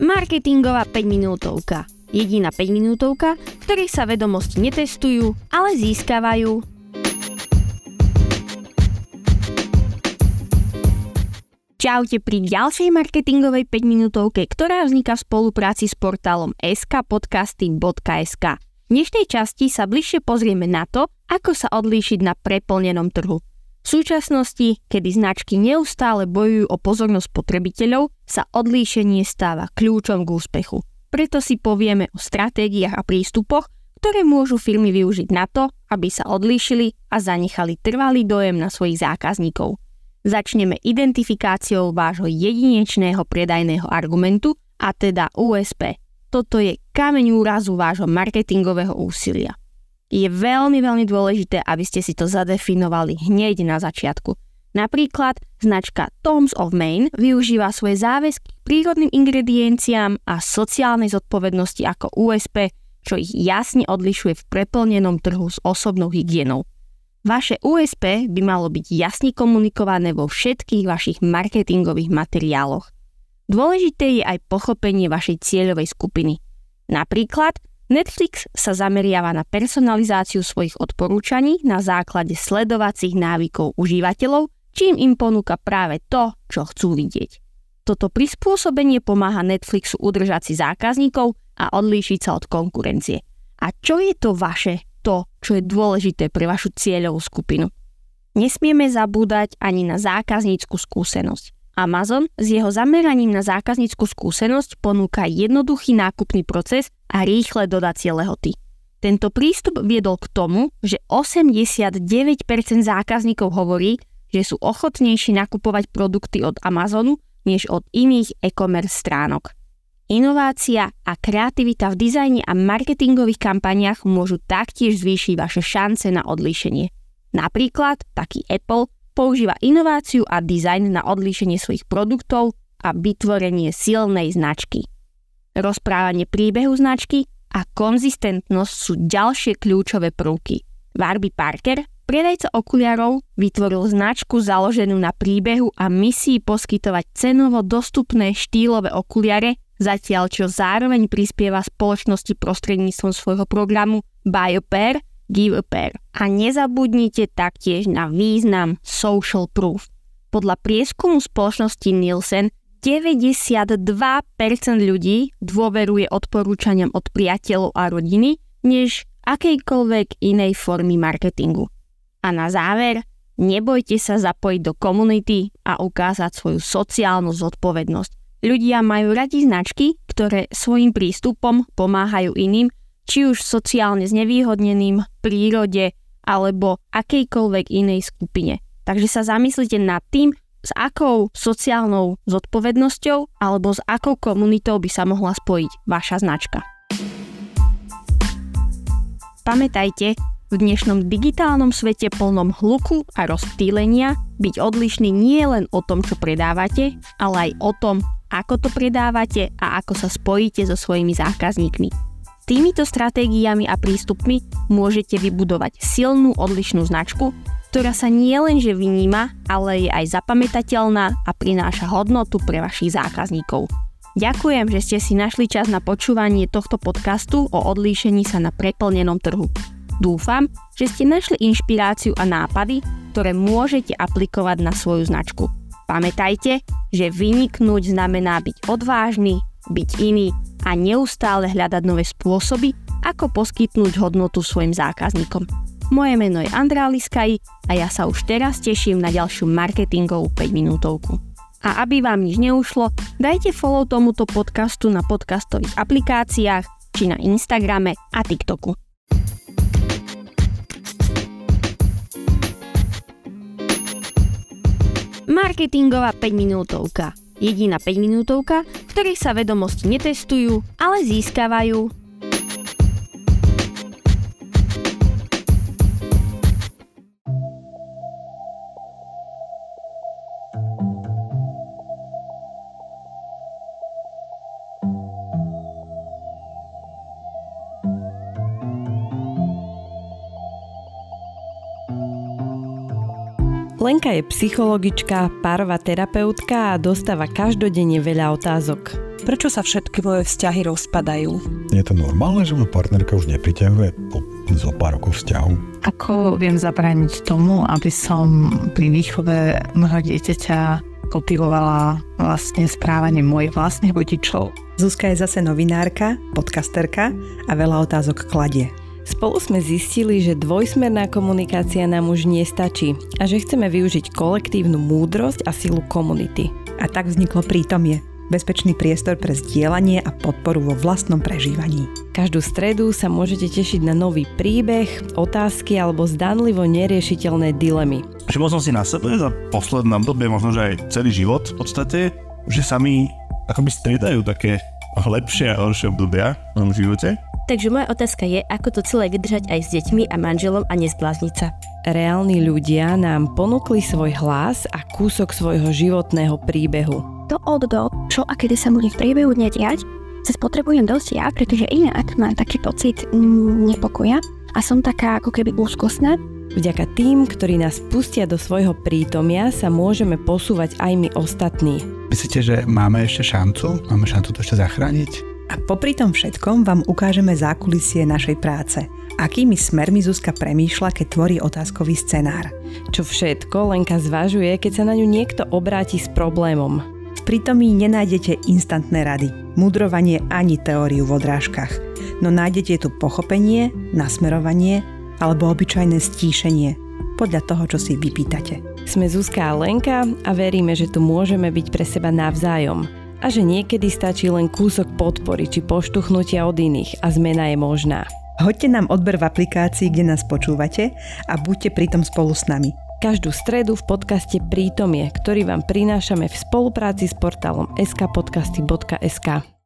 Marketingová 5-minútovka. Jediná 5-minútovka, v ktorej sa vedomosti netestujú, ale získavajú. Čaute pri ďalšej marketingovej 5-minútovke, ktorá vzniká v spolupráci s portálom skpodcasty.sk. V dnešnej časti sa bližšie pozrieme na to, ako sa odlíšiť na preplnenom trhu. V súčasnosti, kedy značky neustále bojujú o pozornosť spotrebiteľov, sa odlíšenie stáva kľúčom k úspechu. Preto si povieme o stratégiách a prístupoch, ktoré môžu firmy využiť na to, aby sa odlíšili a zanechali trvalý dojem na svojich zákazníkov. Začneme identifikáciou vášho jedinečného predajného argumentu, a teda USP. Toto je kameň úrazu vášho marketingového úsilia. Je veľmi dôležité, aby ste si to zadefinovali hneď na začiatku. Napríklad značka Tom's of Maine využíva svoje záväzky k prírodným ingredienciám a sociálnej zodpovednosti ako USP, čo ich jasne odlišuje v preplnenom trhu s osobnou hygienou. Vaše USP by malo byť jasne komunikované vo všetkých vašich marketingových materiáloch. Dôležité je aj pochopenie vašej cieľovej skupiny. Napríklad Netflix sa zameriava na personalizáciu svojich odporúčaní na základe sledovacích návykov užívateľov, čím im ponúka práve to, čo chcú vidieť. Toto prispôsobenie pomáha Netflixu udržať si zákazníkov a odlíšiť sa od konkurencie. A čo je to vaše, to, čo je dôležité pre vašu cieľovú skupinu? Nesmieme zabúdať ani na zákaznícku skúsenosť. Amazon s jeho zameraním na zákaznícku skúsenosť ponúka jednoduchý nákupný proces a rýchle dodacie lehoty. Tento prístup viedol k tomu, že 89% zákazníkov hovorí, že sú ochotnejší nakupovať produkty od Amazonu než od iných e-commerce stránok. Inovácia a kreativita v dizajne a marketingových kampaniách môžu taktiež zvýšiť vaše šance na odlíšenie. Napríklad taký Apple používa inováciu a dizajn na odlíšenie svojich produktov a vytvorenie silnej značky. Rozprávanie príbehu značky a konzistentnosť sú ďalšie kľúčové prvky. Warby Parker, predajca okuliarov, vytvoril značku založenú na príbehu a misii poskytovať cenovo dostupné štýlové okuliare, zatiaľ čo zároveň prispieva spoločnosti prostredníctvom svojho programu Buy a Pair, Give a Pair. A nezabudnite taktiež na význam social proof. Podľa prieskumu spoločnosti Nielsen 92% ľudí dôveruje odporúčaniam od priateľov a rodiny než akejkoľvek inej formy marketingu. A na záver, nebojte sa zapojiť do komunity a ukázať svoju sociálnu zodpovednosť. Ľudia majú radi značky, ktoré svojim prístupom pomáhajú iným, či už sociálne znevýhodneným, prírode alebo akejkoľvek inej skupine. Takže sa zamyslite nad tým, s akou sociálnou zodpovednosťou alebo s akou komunitou by sa mohla spojiť vaša značka. Pamätajte, v dnešnom digitálnom svete plnom hluku a rozptýlenia byť odlišný nie len o tom, čo predávate, ale aj o tom, ako to predávate a ako sa spojíte so svojimi zákazníkmi. Týmito stratégiami a prístupmi môžete vybudovať silnú odlišnú značku, ktorá sa nielenže vyníma, ale je aj zapamätateľná a prináša hodnotu pre vašich zákazníkov. Ďakujem, že ste si našli čas na počúvanie tohto podcastu o odlíšení sa na preplnenom trhu. Dúfam, že ste našli inšpiráciu a nápady, ktoré môžete aplikovať na svoju značku. Pamätajte, že vyniknúť znamená byť odvážny, byť iný a neustále hľadať nové spôsoby, ako poskytnúť hodnotu svojim zákazníkom. Moje meno je Andrea Liskaj a ja sa už teraz teším na ďalšiu marketingovú 5-minútovku. A aby vám nič neušlo, dajte follow tomuto podcastu na podcastových aplikáciách či na Instagrame a TikToku. Marketingová 5-minútovka. Jediná 5-minútovka, v ktorej sa vedomosti netestujú, ale získavajú. Lenka je psychologička, párová terapeutka a dostáva každodenne veľa otázok. Prečo sa všetky moje vzťahy rozpadajú? Je to normálne, že ma partnerka už nepriťahuje po zo pár rokov vzťahu? Ako viem zabrániť tomu, aby som pri výchove môjho dieťaťa kultivovala vlastne správanie mojich vlastných rodičov? Zuzka je zase novinárka, podcasterka a veľa otázok kladie. Spolu sme zistili, že dvojsmerná komunikácia nám už nestačí a že chceme využiť kolektívnu múdrosť a silu komunity. A tak vzniklo Prítomie, bezpečný priestor pre zdieľanie a podporu vo vlastnom prežívaní. Každú stredu sa môžete tešiť na nový príbeh, otázky alebo zdanlivo neriešiteľné dilemy. Všimol som si na sebe za posledné obdobie, možno že aj celý život v podstate, že sa mi akoby striedajú také lepšie a horšie obdobia v mojom živote. Takže moja otázka je, ako to celé vydržať aj s deťmi a manželom a nezblázniť sa. Reálni ľudia nám ponúkli svoj hlas a kúsok svojho životného príbehu. To od do, čo a kedy sa bude v priebehu dňa diať, sa potrebujem dosť ja, pretože inak mám taký pocit nepokoja a som taká ako keby úzkostná. Vďaka tým, ktorí nás pustia do svojho prítomia, sa môžeme posúvať aj my ostatní. Myslíte, že máme ešte šancu? Máme šancu to ešte zachrániť? A popri tom všetkom vám ukážeme zákulisie našej práce. Akými smermi Zuzka premýšľa, keď tvorí otázkový scenár. Čo všetko Lenka zvažuje, keď sa na ňu niekto obráti s problémom. V Prítomí nenájdete instantné rady, mudrovanie ani teóriu v odrážkach. No nájdete tu pochopenie, nasmerovanie alebo obyčajné stíšenie, podľa toho, čo si vypýtate. Sme Zuzka a Lenka a veríme, že tu môžeme byť pre seba navzájom. A že niekedy stačí len kúsok podpory či poštuchnutia od iných a zmena je možná. Hoďte nám odber v aplikácii, kde nás počúvate a buďte pritom spolu s nami. Každú stredu v podcaste Prítomie, ktorý vám prinášame v spolupráci s portálom skpodcasty.sk.